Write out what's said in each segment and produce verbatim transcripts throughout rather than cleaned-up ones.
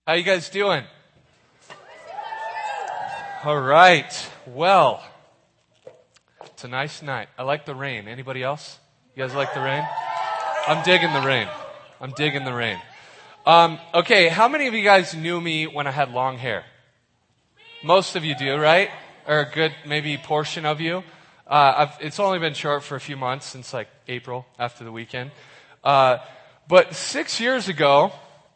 How you guys doing? All right. Well, it's a nice night. I like the rain. Anybody else? You guys like the rain? I'm digging the rain. I'm digging the rain. Um, okay, how many of you guys knew me when I had long hair? Most of you do, right? Or a good maybe portion of you. Uh, I've, it's only been short for a few months, since like April, after the weekend. Uh, but six years ago,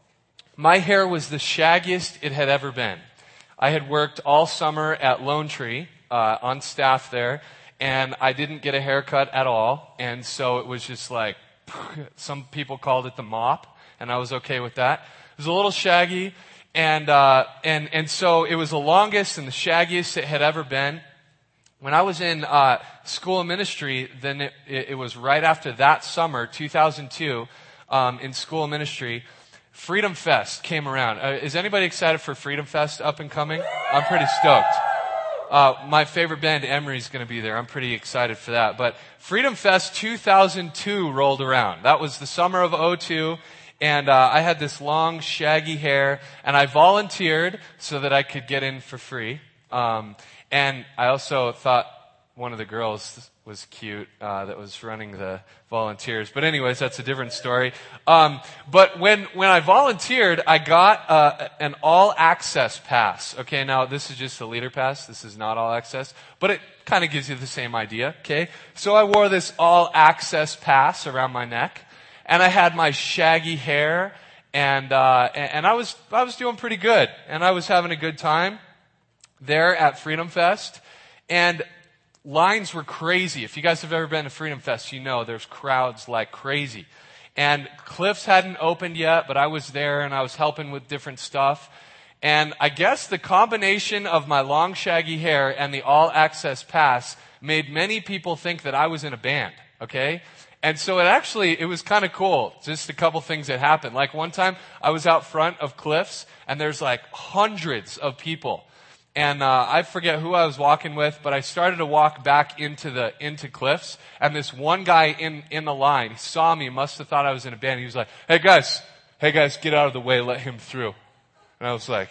my hair was the shaggiest it had ever been. I had worked all summer at Lone Tree, uh, on staff there, and I didn't get a haircut at all. And so it was just like, some people called it the mop, and I was okay with that. It was a little shaggy, and, uh, and, and so it was the longest and the shaggiest it had ever been. When I was in, uh, school of ministry, then it, it, it was right after that summer, two thousand two, um, in school of ministry, Freedom Fest came around. Uh, is anybody excited for Freedom Fest up and coming? I'm pretty stoked. Uh, my favorite band, Emery, is going to be there. I'm pretty excited for that. But Freedom Fest two thousand two rolled around. That was the summer of oh two. And uh, I had this long, shaggy hair. And I volunteered so that I could get in for free. Um, and I also thought one of the girls was cute uh, that was running the volunteers. But anyways, that's a different story. Um, but when when I volunteered, I got uh, an all-access pass. Okay, now this is just a leader pass. This is not all-access. But it kind of gives you the same idea, okay? So I wore this all-access pass around my neck. And I had my shaggy hair. And, uh, and I was I was doing pretty good. And I was having a good time there at Freedom Fest. And lines were crazy. If you guys have ever been to Freedom Fest, you know there's crowds like crazy. And Cliffs hadn't opened yet, but I was there and I was helping with different stuff. And I guess the combination of my long shaggy hair and the all-access pass made many people think that I was in a band, okay? And so it actually, it was kind of cool. Just a couple things that happened. Like one time I was out front of Cliffs and there's like hundreds of people. And uh, I forget who I was walking with, but I started to walk back into the into Cliffs, and this one guy in in the line, he saw me, must have thought I was in a band. He was like, "Hey guys, hey guys, get out of the way, let him through." And I was like,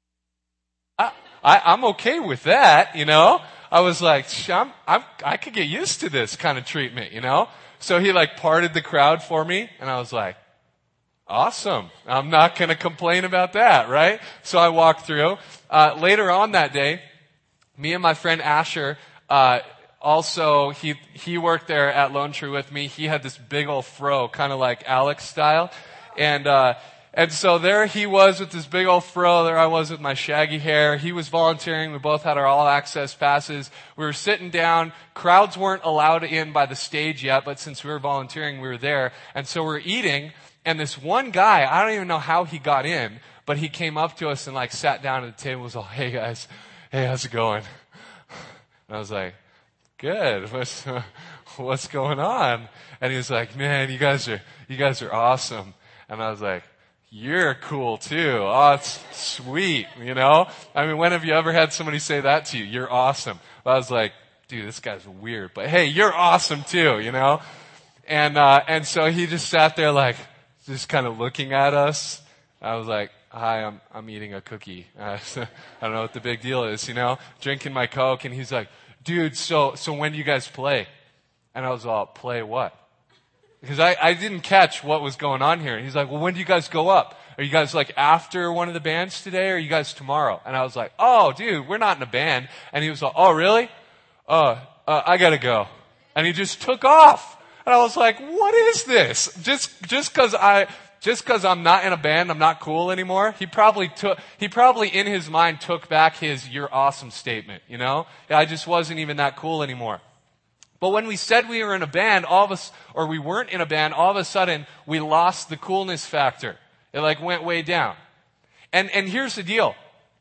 I, I I'm okay with that, you know. I was like, I'm, I'm I could get used to this kind of treatment, you know. So he like parted the crowd for me, and I was like, awesome. I'm not going to complain about that, right? So I walked through. Uh, later on that day, me and my friend Asher, uh, also, he, he worked there at Lone Tree with me. He had this big old fro, kind of like Alex style. And, uh, and so there he was with this big old fro. There I was with my shaggy hair. He was volunteering. We both had our all access passes. We were sitting down. Crowds weren't allowed in by the stage yet, but since we were volunteering, we were there. And so we're eating. And this one guy, I don't even know how he got in, but he came up to us and like sat down at the table and was all, "Hey guys, hey, how's it going?" And I was like, "Good. What's, uh, what's going on?" And he was like, "Man, you guys are, you guys are awesome." And I was like, "You're cool too. Oh, it's sweet, you know? I mean, when have you ever had somebody say that to you? You're awesome." Well, I was like, "Dude, this guy's weird, but hey, you're awesome too, you know?" And, uh, and so he just sat there like, just kind of looking at us. I was like, "Hi, I'm I'm eating a cookie. Uh, I don't know what the big deal is, you know, drinking my Coke." And he's like, "Dude, so so when do you guys play?" And I was all, "Play what?" Because I, I didn't catch what was going on here. And he's like, "Well, when do you guys go up? Are you guys like after one of the bands today, or are you guys tomorrow?" And I was like, "Oh, dude, we're not in a band." And he was like, "Oh, really? Uh, uh I gotta go." And he just took off. And I was like, "What is this?" Just, just cause I, just cause I'm not in a band, I'm not cool anymore. He probably took, he probably in his mind took back his "you're awesome" statement, you know? I just wasn't even that cool anymore. But when we said we were in a band, all of us, or we weren't in a band, all of a sudden we lost the coolness factor. It like went way down. And, and here's the deal.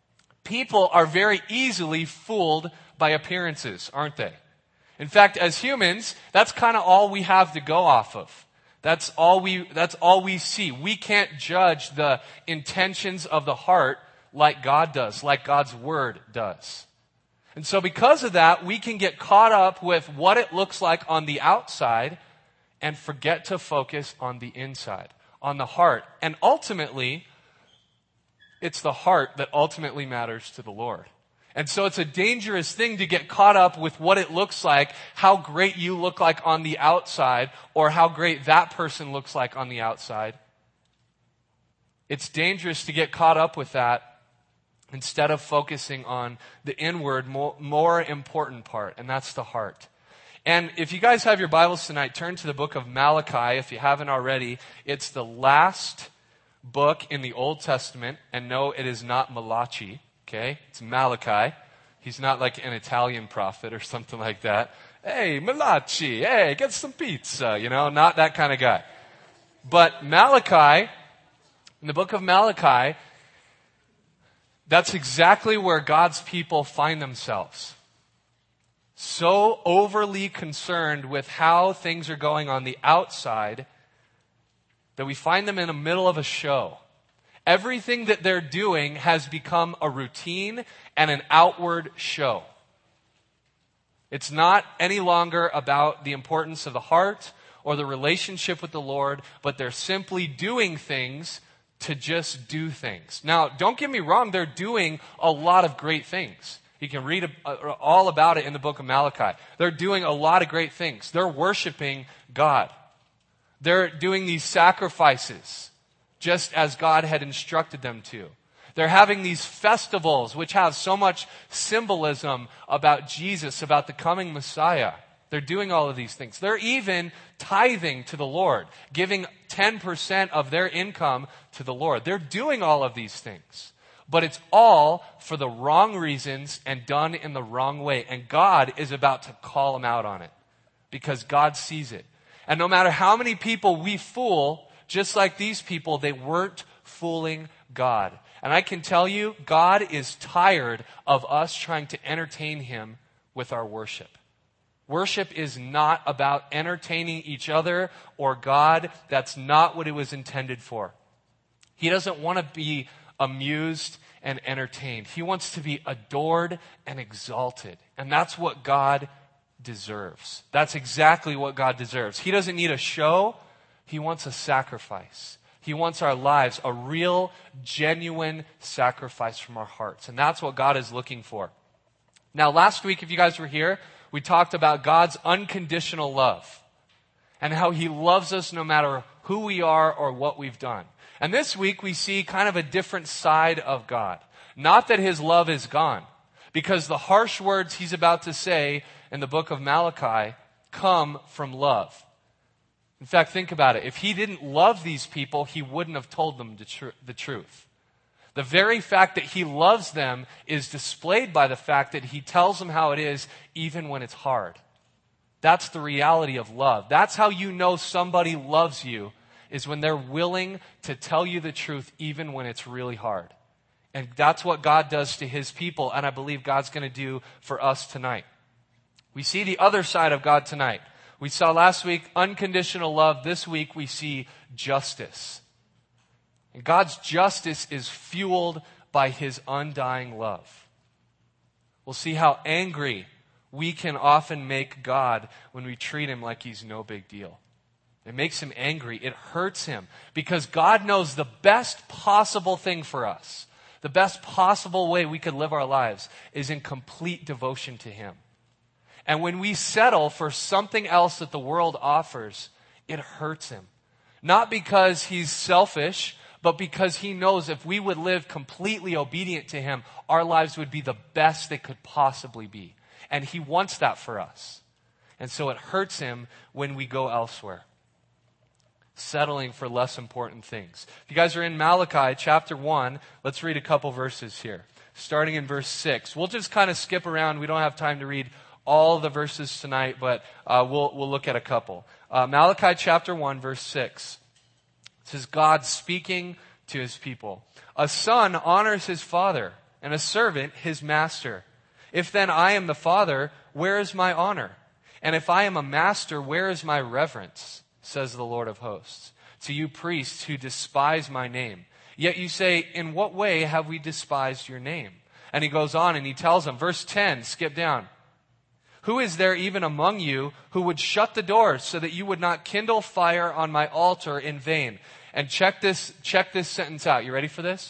People are very easily fooled by appearances, aren't they? In fact, as humans, that's kind of all we have to go off of. That's all we, that's all we see. We can't judge the intentions of the heart like God does, like God's word does. And so because of that, we can get caught up with what it looks like on the outside and forget to focus on the inside, on the heart. And ultimately, it's the heart that ultimately matters to the Lord. And so it's a dangerous thing to get caught up with what it looks like, how great you look like on the outside, or how great that person looks like on the outside. It's dangerous to get caught up with that instead of focusing on the inward, more, more important part, and that's the heart. And if you guys have your Bibles tonight, turn to the book of Malachi if you haven't already. It's the last book in the Old Testament, and no, it is not Malachi. Okay, it's Malachi. He's not like an Italian prophet or something like that. Hey, Malachi, hey, get some pizza, you know, not that kind of guy. But Malachi, in the book of Malachi, that's exactly where God's people find themselves. So overly concerned with how things are going on the outside that we find them in the middle of a show. Everything that they're doing has become a routine and an outward show. It's not any longer about the importance of the heart or the relationship with the Lord, but they're simply doing things to just do things. Now, don't get me wrong, they're doing a lot of great things. You can read all about it in the book of Malachi. They're doing a lot of great things. They're worshiping God. They're doing these sacrifices just as God had instructed them to. They're having these festivals which have so much symbolism about Jesus, about the coming Messiah. They're doing all of these things. They're even tithing to the Lord, giving ten percent of their income to the Lord. They're doing all of these things. But it's all for the wrong reasons and done in the wrong way. And God is about to call them out on it because God sees it. And no matter how many people we fool, just like these people, they weren't fooling God. And I can tell you, God is tired of us trying to entertain Him with our worship. Worship is not about entertaining each other or God. That's not what it was intended for. He doesn't want to be amused and entertained. He wants to be adored and exalted. And that's what God deserves. That's exactly what God deserves. He doesn't need a show. He wants a sacrifice. He wants our lives, a real, genuine sacrifice from our hearts. And that's what God is looking for. Now, last week, if you guys were here, we talked about God's unconditional love and how He loves us no matter who we are or what we've done. And this week, we see kind of a different side of God. Not that His love is gone, because the harsh words He's about to say in the book of Malachi come from love. In fact, think about it. If He didn't love these people, He wouldn't have told them the, tr- the truth. The very fact that He loves them is displayed by the fact that He tells them how it is even when it's hard. That's the reality of love. That's how you know somebody loves you, is when they're willing to tell you the truth even when it's really hard. And that's what God does to His people, and I believe God's going to do for us tonight. We see the other side of God tonight. We saw last week unconditional love. This week we see justice. And God's justice is fueled by His undying love. We'll see how angry we can often make God when we treat Him like He's no big deal. It makes Him angry. It hurts Him because God knows the best possible thing for us, the best possible way we could live our lives is in complete devotion to Him. And when we settle for something else that the world offers, it hurts Him. Not because He's selfish, but because He knows if we would live completely obedient to Him, our lives would be the best they could possibly be. And He wants that for us. And so it hurts Him when we go elsewhere, settling for less important things. If you guys are in Malachi chapter one, let's read a couple verses here. Starting in verse six. We'll just kind of skip around. We don't have time to read all the verses tonight, but uh, we'll we'll look at a couple. Uh, Malachi chapter one, verse six. This is God speaking to His people. A son honors his father, and a servant his master. If then I am the father, where is my honor? And if I am a master, where is my reverence? Says the Lord of hosts. To you priests who despise my name. Yet you say, in what way have we despised your name? And He goes on and He tells them, verse ten, skip down. Who is there even among you who would shut the doors so that you would not kindle fire on my altar in vain? And check this, check this sentence out. You ready for this?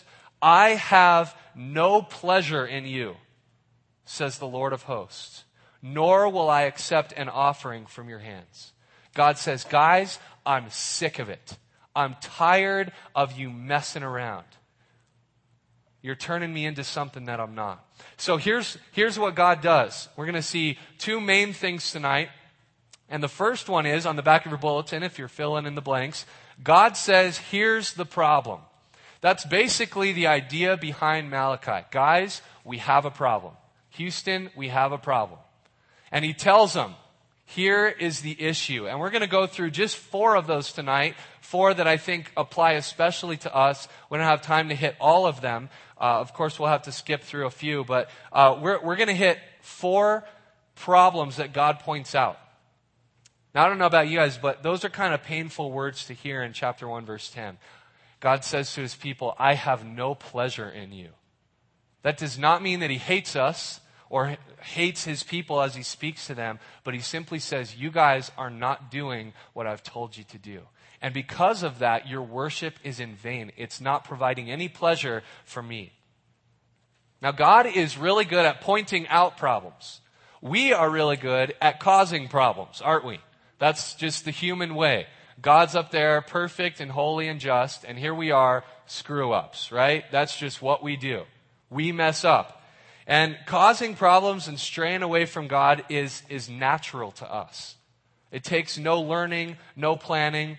I have no pleasure in you, says the Lord of hosts, nor will I accept an offering from your hands. God says, guys, I'm sick of it. I'm tired of you messing around. You're turning me into something that I'm not. So here's, here's what God does. We're going to see two main things tonight. And the first one is, on the back of your bulletin, if you're filling in the blanks, God says, here's the problem. That's basically the idea behind Malachi. Guys, we have a problem. Houston, we have a problem. And he tells them, here is the issue. And we're going to go through just four of those tonight, four that I think apply especially to us. We don't have time to hit all of them. Uh, of course, we'll have to skip through a few, but uh, we're, we're going to hit four problems that God points out. Now, I don't know about you guys, but those are kind of painful words to hear in chapter one, verse ten. God says to his people, I have no pleasure in you. That does not mean that he hates us or hates his people as he speaks to them, but he simply says, you guys are not doing what I've told you to do. And because of that, your worship is in vain. It's not providing any pleasure for me. Now, God is really good at pointing out problems. We are really good at causing problems, aren't we? That's just the human way. God's up there, perfect and holy and just, and here we are, screw-ups, right? That's just what we do. We mess up. And causing problems and straying away from God is, is natural to us. It takes no learning, no planning.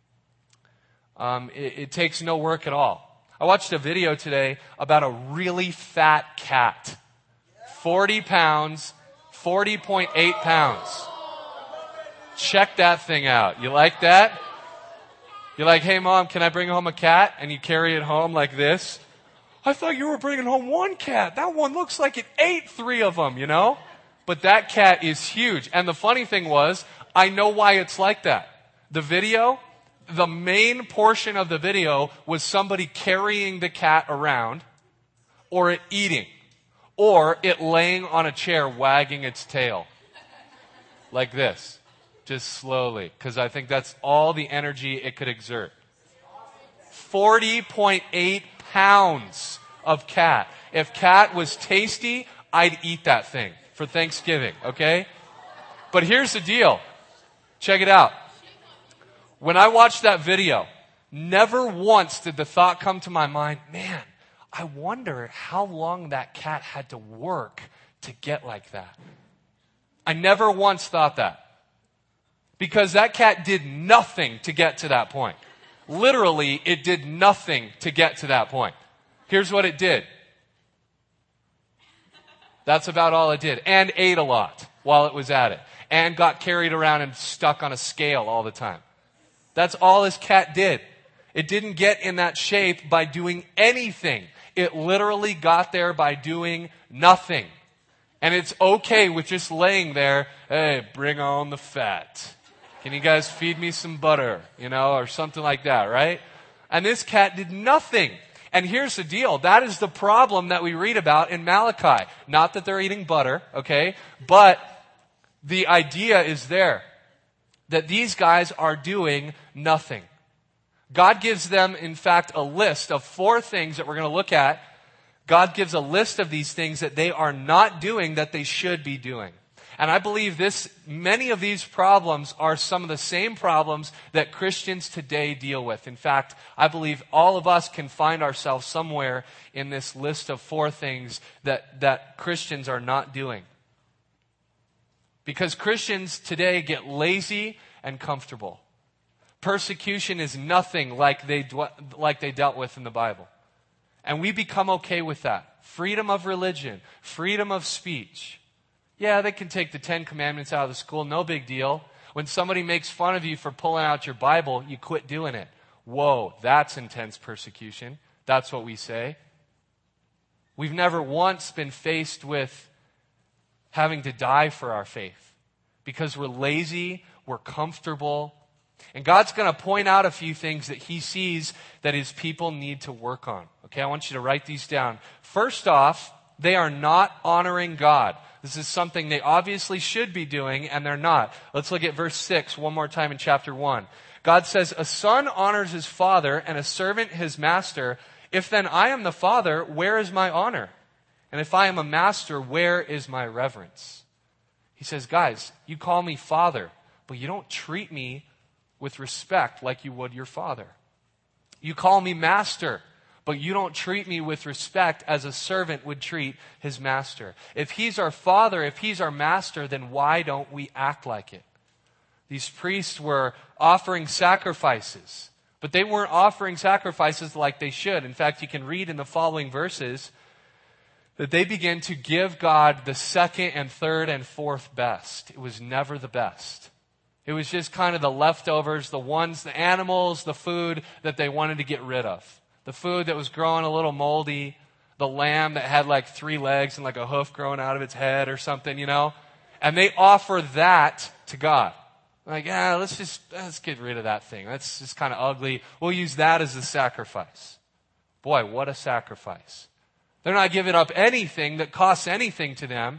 Um, it, it takes no work at all. I watched a video today about a really fat cat. forty pounds, forty point eight pounds. Check that thing out. You like that? You're like, hey mom, can I bring home a cat? And you carry it home like this. I thought you were bringing home one cat. That one looks like it ate three of them, you know? But that cat is huge. And the funny thing was, I know why it's like that. The video, the main portion of the video was somebody carrying the cat around, or it eating, or it laying on a chair wagging its tail. Like this. Just slowly. Because I think that's all the energy it could exert. forty point eight pounds of cat. If cat was tasty, I'd eat that thing for Thanksgiving, okay? But here's the deal. Check it out. When I watched that video, never once did the thought come to my mind, man, I wonder how long that cat had to work to get like that. I never once thought that. Because that cat did nothing to get to that point. Literally, it did nothing to get to that point. Here's what it did. That's about all it did. And ate a lot while it was at it. And got carried around and stuck on a scale all the time. That's all this cat did. It didn't get in that shape by doing anything. It literally got there by doing nothing. And it's okay with just laying there, hey, bring on the fat. Can you guys feed me some butter, you know, or something like that, right? And this cat did nothing. And here's the deal. That is the problem that we read about in Malachi. Not that they're eating butter, okay? But the idea is there. That these guys are doing nothing. God gives them, in fact, a list of four things that we're going to look at. God gives a list of these things that they are not doing that they should be doing. And I believe this, many of these problems are some of the same problems that Christians today deal with. In fact, I believe all of us can find ourselves somewhere in this list of four things that, that Christians are not doing. Because Christians today get lazy and comfortable. Persecution is nothing like they, like they dealt with in the Bible. And we become okay with that. Freedom of religion, freedom of speech. Yeah, they can take the Ten Commandments out of the school, no big deal. When somebody makes fun of you for pulling out your Bible, you quit doing it. Whoa, that's intense persecution. That's what we say. We've never once been faced with having to die for our faith because we're lazy, we're comfortable. And God's going to point out a few things that he sees that his people need to work on. Okay, I want you to write these down. First off, they are not honoring God. This is something they obviously should be doing, and they're not. Let's look at verse six one more time in chapter one. God says, a son honors his father, and a servant his master. If then I am the Father, where is my honor? And if I am a master, where is my reverence? He says, guys, you call me Father, but you don't treat me with respect like you would your father. You call me master, but you don't treat me with respect as a servant would treat his master. If he's our father, if he's our master, then why don't we act like it? These priests were offering sacrifices, but they weren't offering sacrifices like they should. In fact, you can read in the following verses that they began to give God the second and third and fourth best. It was never the best. It was just kind of the leftovers, the ones, the animals, the food that they wanted to get rid of. The food that was growing a little moldy, the lamb that had like three legs and like a hoof growing out of its head or something, you know? And they offer that to God. Like, yeah, let's just, let's get rid of that thing. That's just kind of ugly. We'll use that as a sacrifice. Boy, what a sacrifice. They're not giving up anything that costs anything to them.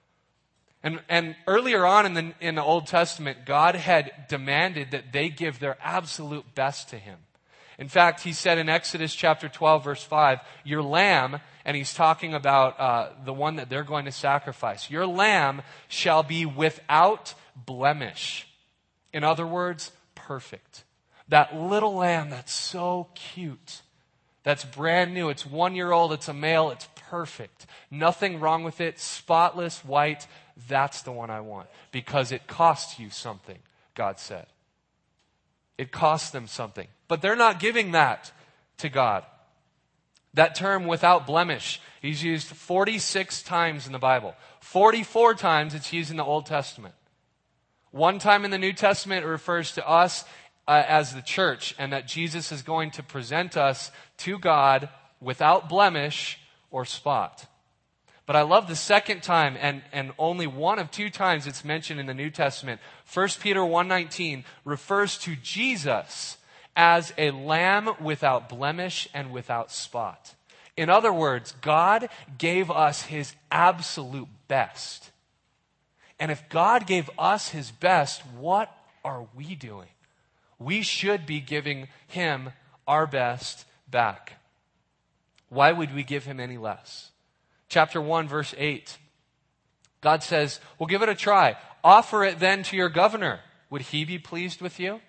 And, and earlier on in the, in the Old Testament, God had demanded that they give their absolute best to him. In fact, he said in Exodus chapter twelve, verse five, your lamb, and he's talking about uh, the one that they're going to sacrifice, your lamb shall be without blemish. In other words, perfect. That little lamb that's so cute, that's brand new, it's one year old, it's a male, it's perfect. Nothing wrong with it, spotless, white. That's the one I want because it costs you something, God said. It costs them something. But they're not giving that to God. That term without blemish is used forty-six times in the Bible. forty-four times it's used in the Old Testament. One time in the New Testament it refers to us uh, as the church and that Jesus is going to present us to God without blemish or spot. But I love the second time, and, and only one of two times it's mentioned in the New Testament. First Peter one nineteen refers to Jesus as a lamb without blemish and without spot. In other words, God gave us his absolute best. And if God gave us his best, what are we doing? We should be giving him our best back. Why would we give him any less? Chapter one, verse eight. God says, well, give it a try. Offer it then to your governor. Would he be pleased with you?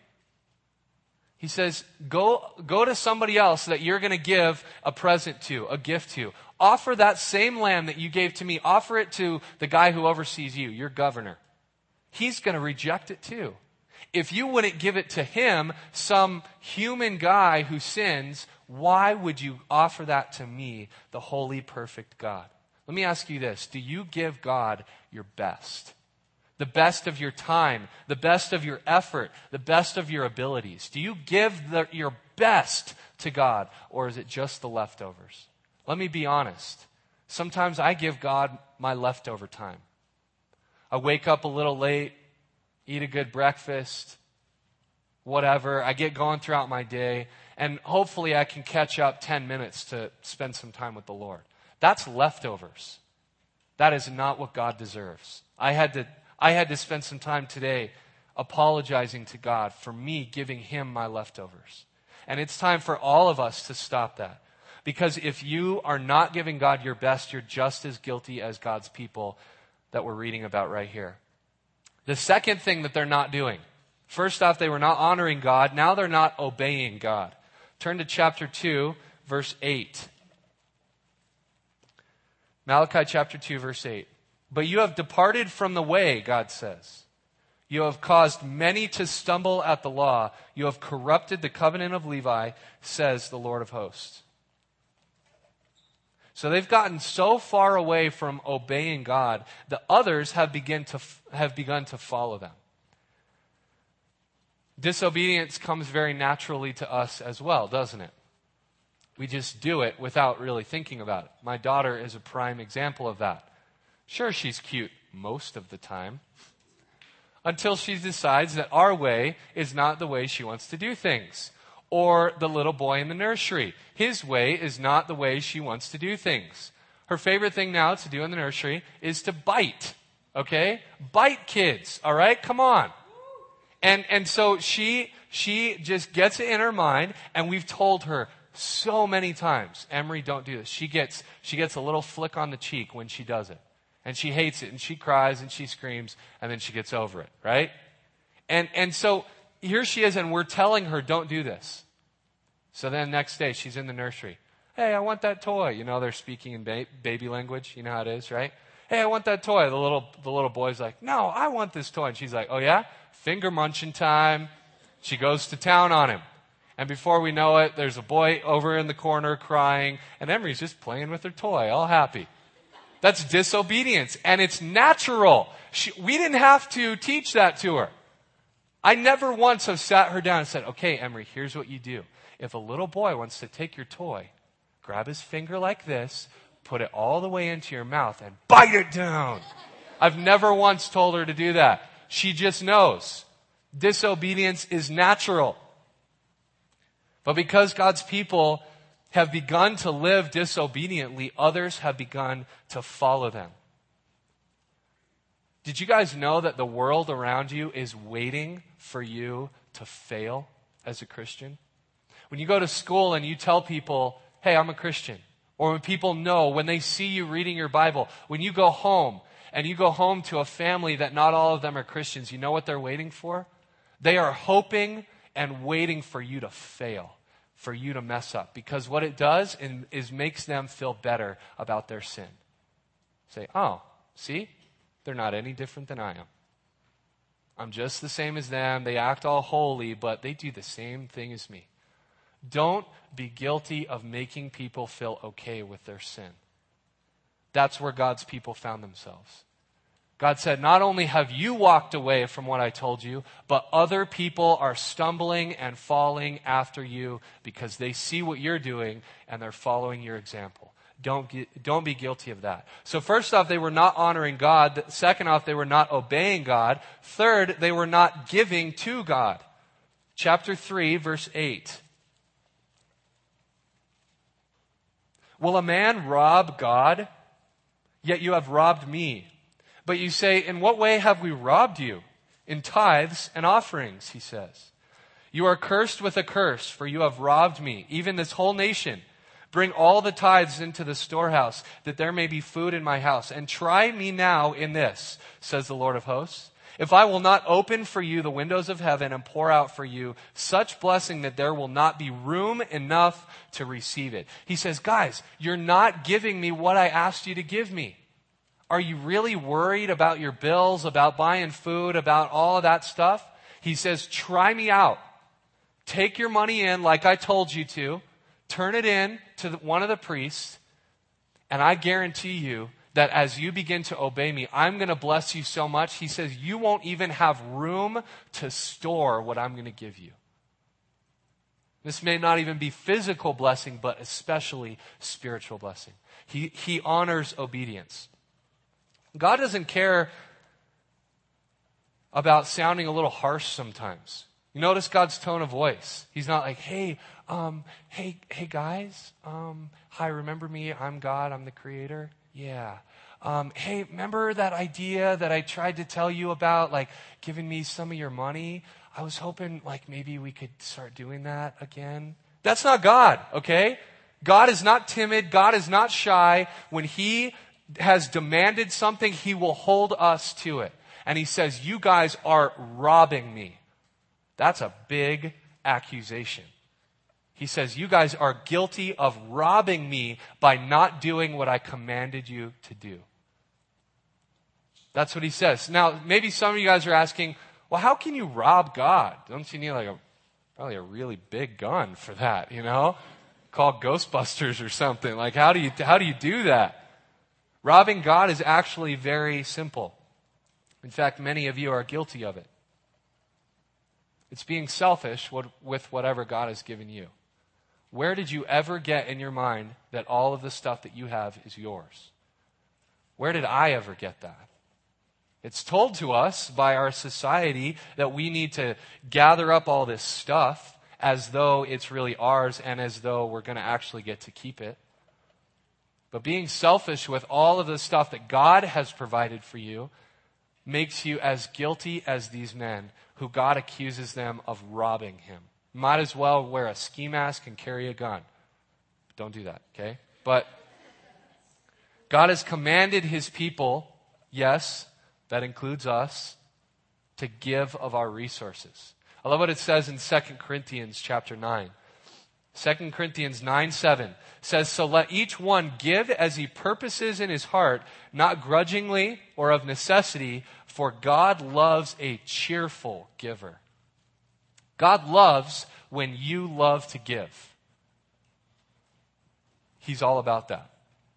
He says, go, go to somebody else that you're going to give a present to, a gift to. Offer that same lamb that you gave to me. Offer it to the guy who oversees you, your governor. He's going to reject it too. If you wouldn't give it to him, some human guy who sins, why would you offer that to me, the holy, perfect God? Let me ask you this. Do you give God your best? The best of your time, the best of your effort, the best of your abilities. Do you give the, your best to God, or is it just the leftovers? Let me be honest. Sometimes I give God my leftover time. I wake up a little late, eat a good breakfast, whatever. I get going throughout my day, and hopefully I can catch up ten minutes to spend some time with the Lord. That's leftovers. That is not what God deserves. I had to I had to spend some time today apologizing to God for me giving him my leftovers. And it's time for all of us to stop that. Because if you are not giving God your best, you're just as guilty as God's people that we're reading about right here. The second thing that they're not doing. First off, they were not honoring God. Now they're not obeying God. Turn to chapter two, verse eight. Malachi chapter two, verse eight. But you have departed from the way, God says. You have caused many to stumble at the law. You have corrupted the covenant of Levi, says the Lord of hosts. So they've gotten so far away from obeying God that others have begun to, have begun to follow them. Disobedience comes very naturally to us as well, doesn't it? We just do it without really thinking about it. My daughter is a prime example of that. Sure, she's cute most of the time, until she decides that our way is not the way she wants to do things. Or the little boy in the nursery. His way is not the way she wants to do things. Her favorite thing now to do in the nursery is to bite. Okay? Bite, kids. All right? Come on. And and so she she just gets it in her mind, and we've told her, so many times, Emery, don't do this. She gets, she gets a little flick on the cheek when she does it. And she hates it, and she cries, and she screams, and then she gets over it, right? And, and so here she is, and we're telling her, don't do this. So then next day, she's in the nursery. Hey, I want that toy. You know, they're speaking in ba- baby language. You know how it is, right? Hey, I want that toy. The little, the little boy's like, no, I want this toy. And she's like, oh yeah? Finger munching time. She goes to town on him. And before we know it, there's a boy over in the corner crying, and Emery's just playing with her toy, all happy. That's disobedience, and it's natural. She, we didn't have to teach that to her. I never once have sat her down and said, okay, Emery, here's what you do. If a little boy wants to take your toy, grab his finger like this, put it all the way into your mouth, and bite it down. I've never once told her to do that. She just knows. Disobedience is natural. But because God's people have begun to live disobediently, others have begun to follow them. Did you guys know that the world around you is waiting for you to fail as a Christian? When you go to school and you tell people, hey, I'm a Christian, or when people know, when they see you reading your Bible, when you go home and you go home to a family that not all of them are Christians, you know what they're waiting for? They are hoping and waiting for you to fail, for you to mess up, because what it does is makes them feel better about their sin. Say, oh, see? They're not any different than I am. I'm just the same as them. They act all holy, but they do the same thing as me. Don't be guilty of making people feel okay with their sin. That's where God's people found themselves. God said, not only have you walked away from what I told you, but other people are stumbling and falling after you because they see what you're doing and they're following your example. Don't get, don't be guilty of that. So first off, they were not honoring God. Second off, they were not obeying God. Third, they were not giving to God. Chapter three, verse eight. Will a man rob God? Yet you have robbed me. But you say, in what way have we robbed you? In tithes and offerings, he says. You are cursed with a curse, for you have robbed me, even this whole nation. Bring all the tithes into the storehouse, that there may be food in my house. And try me now in this, says the Lord of hosts. If I will not open for you the windows of heaven and pour out for you such blessing that there will not be room enough to receive it. He says, guys, you're not giving me what I asked you to give me. Are you really worried about your bills, about buying food, about all of that stuff? He says, try me out. Take your money in like I told you to. Turn it in to the, one of the priests. And I guarantee you that as you begin to obey me, I'm going to bless you so much. He says, you won't even have room to store what I'm going to give you. This may not even be physical blessing, but especially spiritual blessing. He, he honors obedience. God doesn't care about sounding a little harsh sometimes. You notice God's tone of voice. He's not like, hey, um, hey, hey guys, um, hi, remember me? I'm God, I'm the creator. Yeah. Um, hey, remember that idea that I tried to tell you about, like giving me some of your money? I was hoping like maybe we could start doing that again. That's not God, okay? God is not timid. God is not shy. When he has demanded something, he will hold us to it. And he says, you guys are robbing me. That's a big accusation. He says, you guys are guilty of robbing me by not doing what I commanded you to do. That's what he says. Now, maybe some of you guys are asking, well, how can you rob God? Don't you need like a, probably a really big gun for that, you know? Call Ghostbusters or something. Like, how do you, how do you do that? Robbing God is actually very simple. In fact, many of you are guilty of it. It's being selfish with whatever God has given you. Where did you ever get in your mind that all of the stuff that you have is yours? Where did I ever get that? It's told to us by our society that we need to gather up all this stuff as though it's really ours and as though we're going to actually get to keep it. But being selfish with all of the stuff that God has provided for you makes you as guilty as these men who God accuses them of robbing him. Might as well wear a ski mask and carry a gun. Don't do that, okay? But God has commanded his people, yes, that includes us, to give of our resources. I love what it says in Second Corinthians chapter nine. Second Corinthians nine seven says, "So let each one give as he purposes in his heart, not grudgingly or of necessity, for God loves a cheerful giver." God loves when you love to give. He's all about that.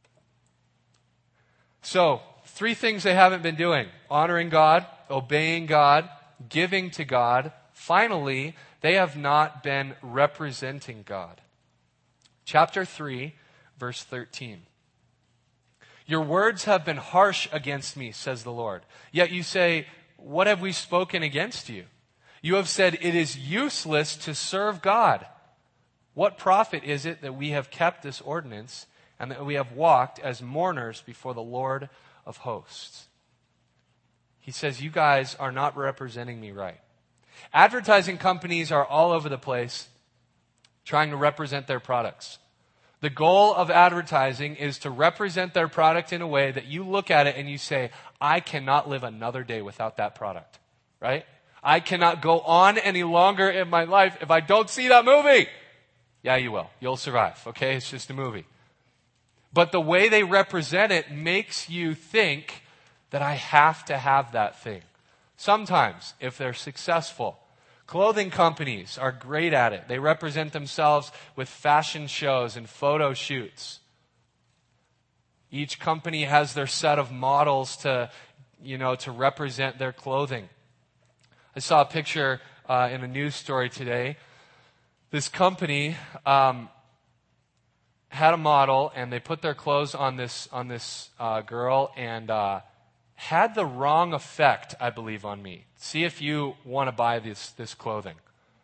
So, three things they haven't been doing: honoring God, obeying God, giving to God. Finally, they have not been representing God. Chapter three, verse thirteen. "Your words have been harsh against me, says the Lord. Yet you say, 'What have we spoken against you?' You have said, 'It is useless to serve God.' What profit is it that we have kept this ordinance and that we have walked as mourners before the Lord of hosts?" He says, you guys are not representing me right. Advertising companies are all over the place trying to represent their products. The goal of advertising is to represent their product in a way that you look at it and you say, I cannot live another day without that product, right? I cannot go on any longer in my life if I don't see that movie. Yeah, you will. You'll survive, okay? It's just a movie. But the way they represent it makes you think that I have to have that thing. Sometimes, if they're successful, clothing companies are great at it. They represent themselves with fashion shows and photo shoots. Each company has their set of models to, you know, to represent their clothing. I saw a picture uh, in a news story today. This company um, had a model, and they put their clothes on this on this uh, girl, and uh, had the wrong effect, I believe, on me. See if you want to buy this this clothing.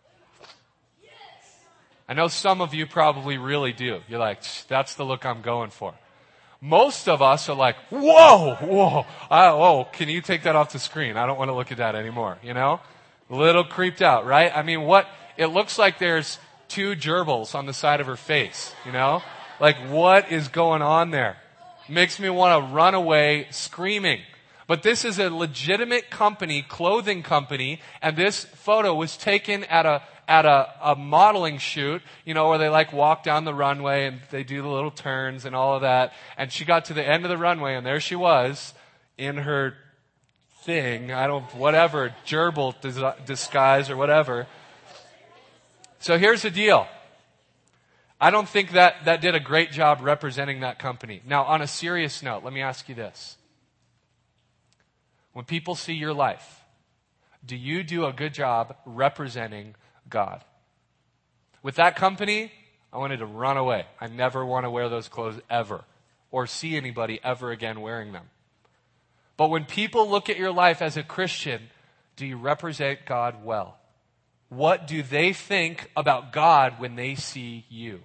I know some of you probably really do. You're like, that's the look I'm going for. Most of us are like, whoa, whoa, I, oh, can you take that off the screen? I don't want to look at that anymore, you know? A little creeped out, right? I mean, what, it looks like there's two gerbils on the side of her face, you know? Like, what is going on there? Makes me want to run away screaming. But this is a legitimate company, clothing company, and this photo was taken at a at a, a modeling shoot, you know, where they like walk down the runway and they do the little turns and all of that. And she got to the end of the runway, and there she was in her thing, I don't, whatever, gerbil dis- disguise or whatever. So here's the deal. I don't think that that did a great job representing that company. Now, on a serious note, let me ask you this. When people see your life, do you do a good job representing God? With that company, I wanted to run away. I never want to wear those clothes ever, or see anybody ever again wearing them. But when people look at your life as a Christian, do you represent God well? What do they think about God when they see you?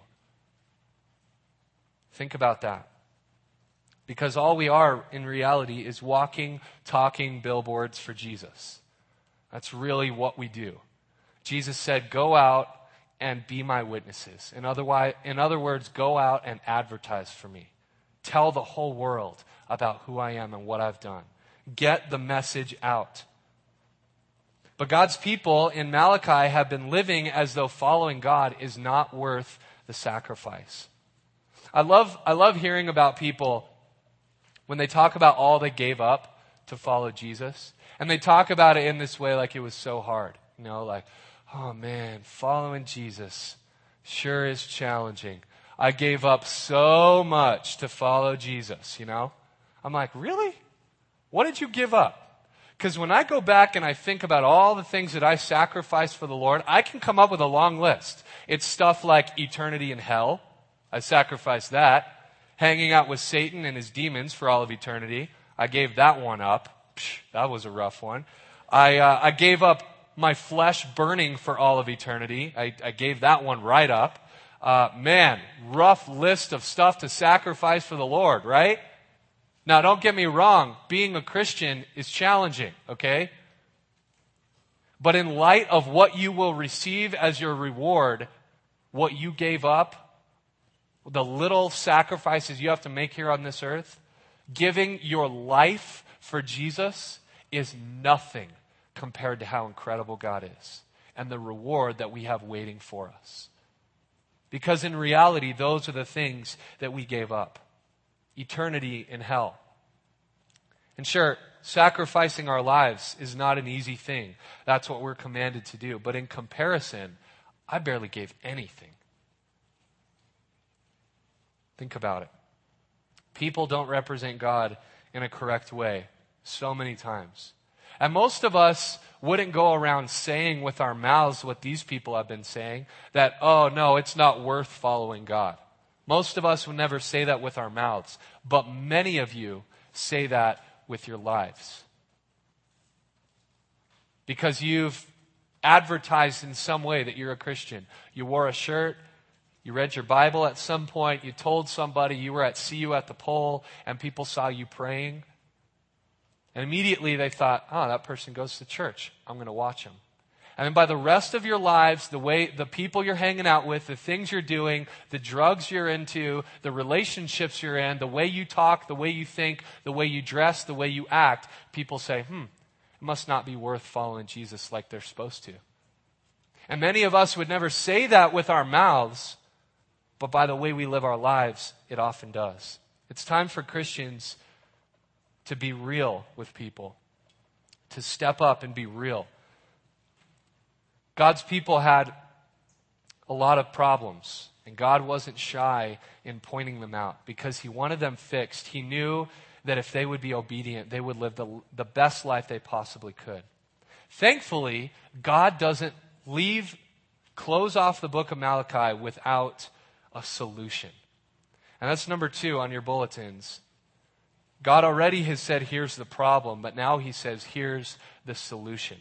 Think about that. Because all we are in reality is walking, talking billboards for Jesus. That's really what we do. Jesus said, go out and be my witnesses. In other, in other words, go out and advertise for me. Tell the whole world about who I am and what I've done. Get the message out. But God's people in Malachi have been living as though following God is not worth the sacrifice. I love, I love hearing about people when they talk about all they gave up to follow Jesus. And they talk about it in this way like it was so hard. You know, like, oh man, following Jesus sure is challenging. I gave up so much to follow Jesus, you know? I'm like, really? What did you give up? Because when I go back and I think about all the things that I sacrificed for the Lord, I can come up with a long list. It's stuff like eternity in hell. I sacrificed that. Hanging out with Satan and his demons for all of eternity. I gave that one up. Psh, that was a rough one. I uh, I gave up my flesh burning for all of eternity. I, I gave that one right up. Uh, man, rough list of stuff to sacrifice for the Lord, right? Now, don't get me wrong. Being a Christian is challenging, okay? But in light of what you will receive as your reward, what you gave up the little sacrifices you have to make here on this earth, giving your life for Jesus is nothing compared to how incredible God is and the reward that we have waiting for us. Because in reality, those are the things that we gave up. Eternity in hell. And sure, sacrificing our lives is not an easy thing. That's what we're commanded to do. But in comparison, I barely gave anything. Think about it. People don't represent God in a correct way so many times. And most of us wouldn't go around saying with our mouths what these people have been saying, that, oh no, it's not worth following God. Most of us would never say that with our mouths, but many of you say that with your lives. Because you've advertised in some way that you're a Christian. You wore a shirt, you read your Bible at some point, you told somebody you were at See You at the Pole, and people saw you praying. And immediately they thought, oh, that person goes to church. I'm going to watch him. And then by the rest of your lives, the way, the people you're hanging out with, the things you're doing, the drugs you're into, the relationships you're in, the way you talk, the way you think, the way you dress, the way you act, people say, hmm, it must not be worth following Jesus like they're supposed to. And many of us would never say that with our mouths, but by the way we live our lives, it often does. It's time for Christians to be real with people, to step up and be real. God's people had a lot of problems, and God wasn't shy in pointing them out because he wanted them fixed. He knew that if they would be obedient, they would live the, the best life they possibly could. Thankfully, God doesn't leave, close off the book of Malachi without a solution. And that's number two on your bulletins. God already has said, here's the problem, but now he says, here's the solution.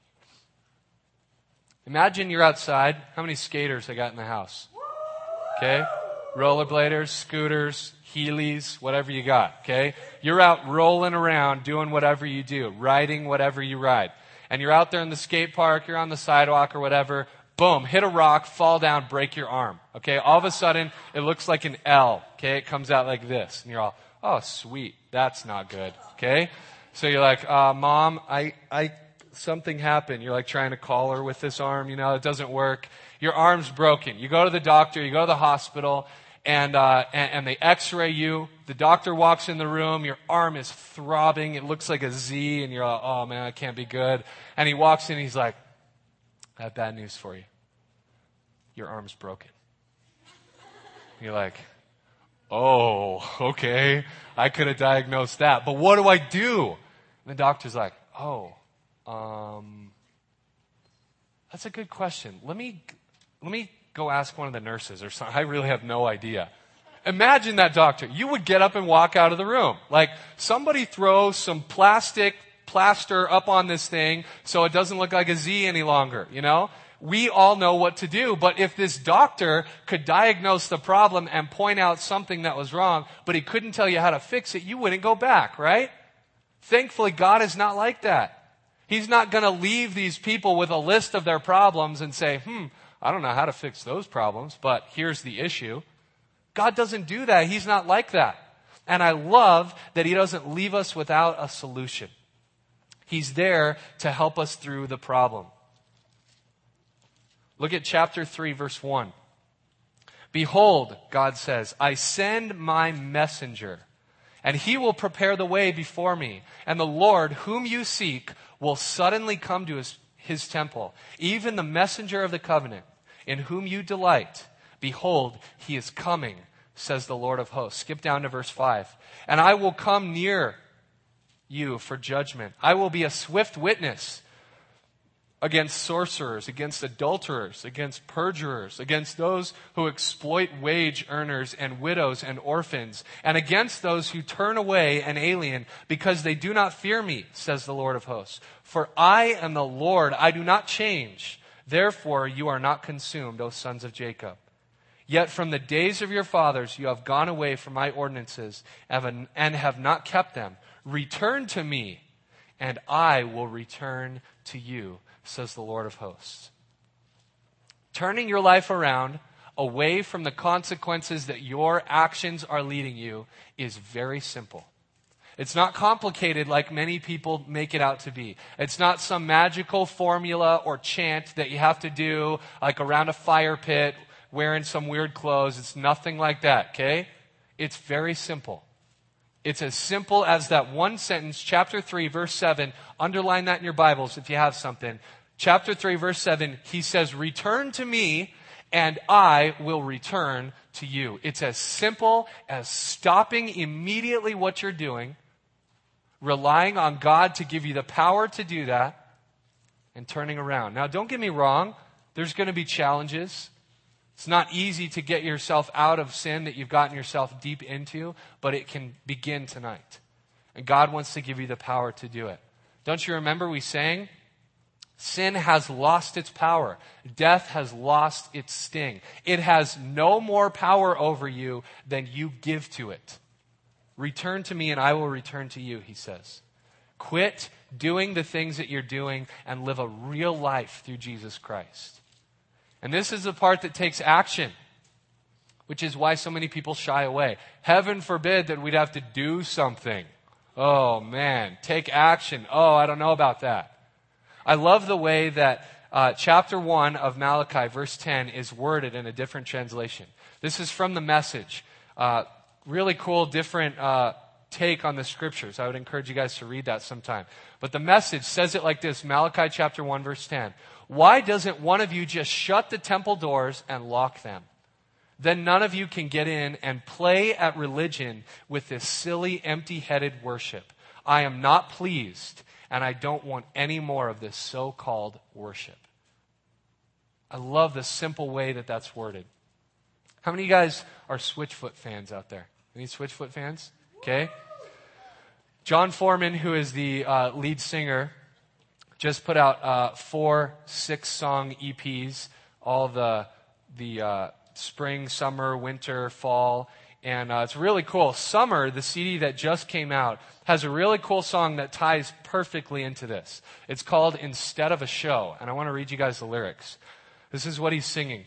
Imagine you're outside. How many skaters I got in the house? Okay? Rollerbladers, scooters, Heelys, whatever you got, okay? You're out rolling around, doing whatever you do, riding whatever you ride. And you're out there in the skate park, you're on the sidewalk or whatever, boom, hit a rock, fall down, break your arm, okay? All of a sudden, it looks like an L, okay? It comes out like this, and you're all, oh, sweet, that's not good, okay? So you're like, uh, Mom, I, I, something happened. You're like trying to call her with this arm, you know, it doesn't work. Your arm's broken. You go to the doctor, you go to the hospital, and, uh, and, and they x-ray you. The doctor walks in the room, your arm is throbbing, it looks like a Z, and you're like, oh man, that can't be good. And he walks in, he's like, I have bad news for you. Your arm's broken. You're like, oh, okay, I could have diagnosed that, but what do I do? And the doctor's like, oh, um, that's a good question. Let me, let me go ask one of the nurses or something. I really have no idea. Imagine that doctor. You would get up and walk out of the room. Like, somebody throw some plastic plaster up on this thing so it doesn't look like a Z any longer, you know? We all know what to do, but if this doctor could diagnose the problem and point out something that was wrong, but he couldn't tell you how to fix it, you wouldn't go back, right? Thankfully, God is not like that. He's not going to leave these people with a list of their problems and say, hmm, I don't know how to fix those problems, but here's the issue. God doesn't do that. He's not like that. And I love that he doesn't leave us without a solution. He's there to help us through the problem. Look at chapter three, verse one. Behold, God says, I send my messenger, and he will prepare the way before me. And the Lord, whom you seek, will suddenly come to his, his temple. Even the messenger of the covenant, in whom you delight. Behold, he is coming, says the Lord of hosts. Skip down to verse five. And I will come near you for judgment. I will be a swift witness against sorcerers, against adulterers, against perjurers, against those who exploit wage earners and widows and orphans, and against those who turn away an alien because they do not fear me, says the Lord of hosts. For I am the Lord, I do not change. Therefore you are not consumed, O sons of Jacob. Yet from the days of your fathers you have gone away from my ordinances and have not kept them. Return to me, and I will return to you, says the Lord of hosts. Turning your life around, away from the consequences that your actions are leading you is very simple. It's not complicated like many people make it out to be. It's not some magical formula or chant that you have to do like around a fire pit wearing some weird clothes. It's nothing like that, okay? It's very simple. It's as simple as that one sentence, chapter three, verse seven. Underline that in your Bibles if you have something. Chapter three, verse seven, he says, return to me and I will return to you. It's as simple as stopping immediately what you're doing, relying on God to give you the power to do that, and turning around. Now, don't get me wrong. There's going to be challenges. It's not easy to get yourself out of sin that you've gotten yourself deep into, but it can begin tonight. And God wants to give you the power to do it. Don't you remember we sang? Sin has lost its power. Death has lost its sting. It has no more power over you than you give to it. Return to me and I will return to you, he says. Quit doing the things that you're doing and live a real life through Jesus Christ. And this is the part that takes action, which is why so many people shy away. Heaven forbid that we'd have to do something. Oh man, take action. Oh, I don't know about that. I love the way that uh, chapter one of Malachi, verse ten, is worded in a different translation. This is from the Message. Uh, really cool, different uh, take on the scriptures. I would encourage you guys to read that sometime. But the Message says it like this, Malachi chapter one, verse ten. Why doesn't one of you just shut the temple doors and lock them? Then none of you can get in and play at religion with this silly, empty-headed worship. I am not pleased, and I don't want any more of this so-called worship. I love the simple way that that's worded. How many of you guys are Switchfoot fans out there? Any Switchfoot fans? Okay. John Foreman, who is the uh, lead singer, just put out uh, four six-song E Ps, all the the uh, spring, summer, winter, fall, and uh, it's really cool. Summer, the C D that just came out, has a really cool song that ties perfectly into this. It's called Instead of a Show, and I want to read you guys the lyrics. This is what he's singing.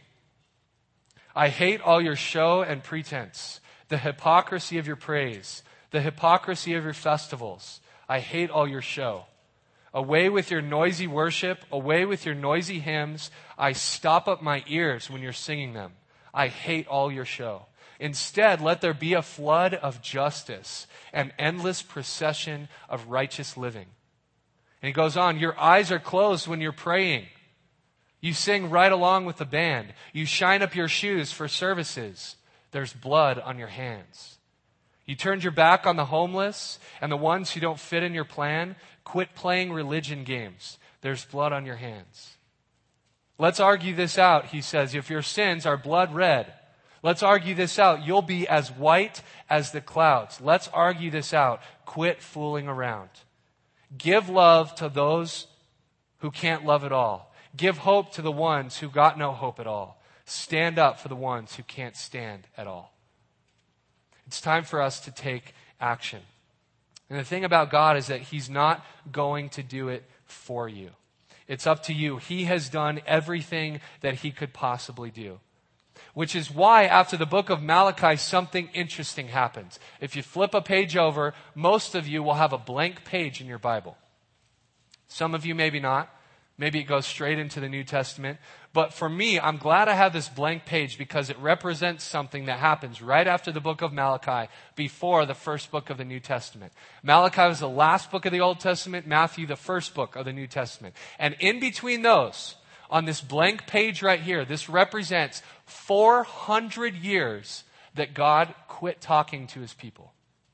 I hate all your show and pretense, the hypocrisy of your praise, the hypocrisy of your festivals. I hate all your show. Away with your noisy worship, away with your noisy hymns. I stop up my ears when you're singing them. I hate all your show. Instead, let there be a flood of justice, an endless procession of righteous living. And he goes on, your eyes are closed when you're praying. You sing right along with the band. You shine up your shoes for services. There's blood on your hands. You turned your back on the homeless and the ones who don't fit in your plan. Quit playing religion games. There's blood on your hands. Let's argue this out, he says. If your sins are blood red, let's argue this out. You'll be as white as the clouds. Let's argue this out. Quit fooling around. Give love to those who can't love at all. Give hope to the ones who got no hope at all. Stand up for the ones who can't stand at all. It's time for us to take action. And the thing about God is that He's not going to do it for you. It's up to you. He has done everything that He could possibly do. Which is why after the book of Malachi, something interesting happens. If you flip a page over, most of you will have a blank page in your Bible. Some of you maybe not. Maybe it goes straight into the New Testament. But for me, I'm glad I have this blank page because it represents something that happens right after the book of Malachi, before the first book of the New Testament. Malachi was the last book of the Old Testament, Matthew the first book of the New Testament. And in between those, on this blank page right here, this represents four hundred years that God quit talking to His people.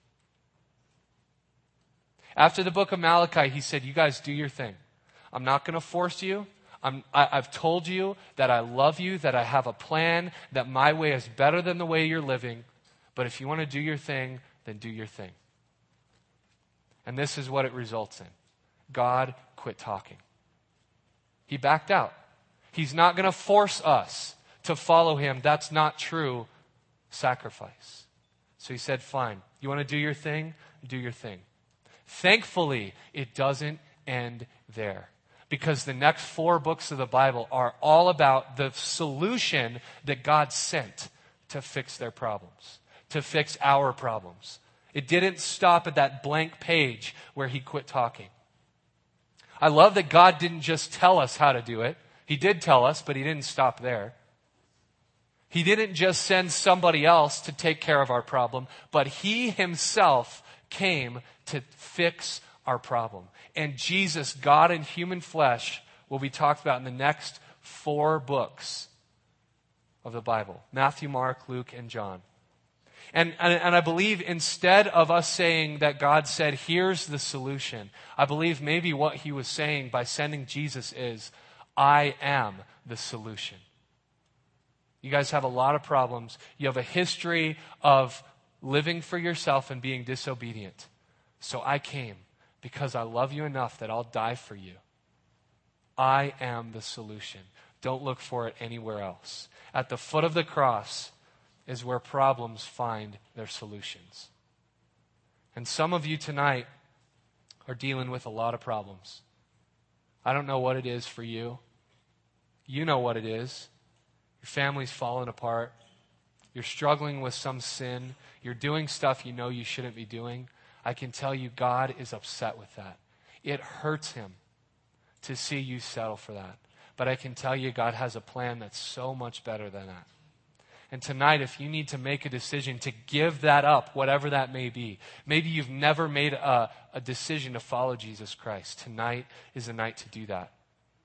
After the book of Malachi, He said, you guys do your thing. I'm not going to force you. I'm, I, I've told you that I love you, that I have a plan, that my way is better than the way you're living. But if you want to do your thing, then do your thing. And this is what it results in. God quit talking. He backed out. He's not going to force us to follow Him. That's not true sacrifice. So He said, fine. You want to do your thing? Do your thing. Thankfully, it doesn't end there. Because the next four books of the Bible are all about the solution that God sent to fix their problems, to fix our problems. It didn't stop at that blank page where he quit talking. I love that God didn't just tell us how to do it. He did tell us, but he didn't stop there. He didn't just send somebody else to take care of our problem, but he himself came to fix our problem. And Jesus, God in human flesh, will be talked about in the next four books of the Bible. Matthew, Mark, Luke, and John. And, and, and I believe instead of us saying that God said, here's the solution, I believe maybe what he was saying by sending Jesus is, I am the solution. You guys have a lot of problems. You have a history of living for yourself and being disobedient. So I came because I love you enough that I'll die for you. I am the solution. Don't look for it anywhere else. At the foot of the cross is where problems find their solutions. And some of you tonight are dealing with a lot of problems. I don't know what it is for you. You know what it is. Your family's falling apart. You're struggling with some sin. You're doing stuff you know you shouldn't be doing. I can tell you God is upset with that. It hurts him to see you settle for that. But I can tell you God has a plan that's so much better than that. And tonight, if you need to make a decision to give that up, whatever that may be, maybe you've never made a, a decision to follow Jesus Christ. Tonight is the night to do that.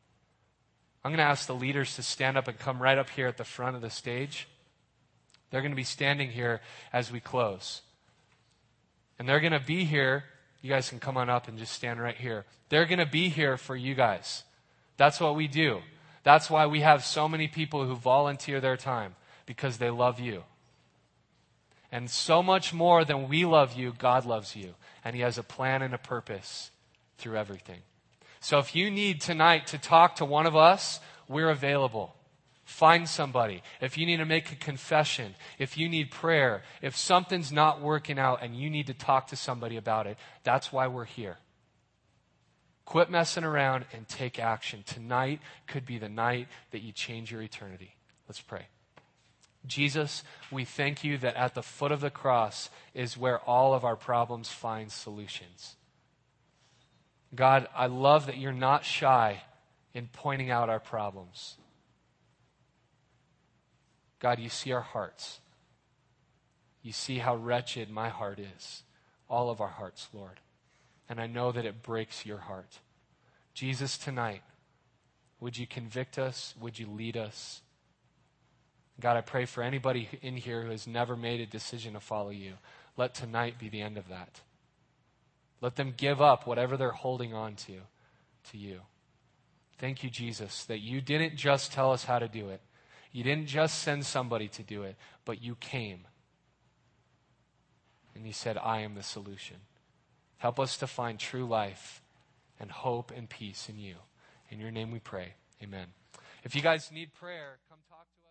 I'm going to ask the leaders to stand up and come right up here at the front of the stage. They're going to be standing here as we close. And they're going to be here. You guys can come on up and just stand right here. They're going to be here for you guys. That's what we do. That's why we have so many people who volunteer their time, because they love you. And so much more than we love you, God loves you. And he has a plan and a purpose through everything. So if you need tonight to talk to one of us, we're available. Find somebody. If you need to make a confession, if you need prayer, if something's not working out and you need to talk to somebody about it, that's why we're here. Quit messing around and take action. Tonight could be the night that you change your eternity. Let's pray. Jesus, we thank you that at the foot of the cross is where all of our problems find solutions. God, I love that you're not shy in pointing out our problems. God, you see our hearts. You see how wretched my heart is. All of our hearts, Lord. And I know that it breaks your heart. Jesus, tonight, would you convict us? Would you lead us? God, I pray for anybody in here who has never made a decision to follow you. Let tonight be the end of that. Let them give up whatever they're holding on to, to you. Thank you, Jesus, that you didn't just tell us how to do it. You didn't just send somebody to do it, but you came. And you said, I am the solution. Help us to find true life and hope and peace in you. In your name we pray. Amen. If you guys need prayer, come talk to us.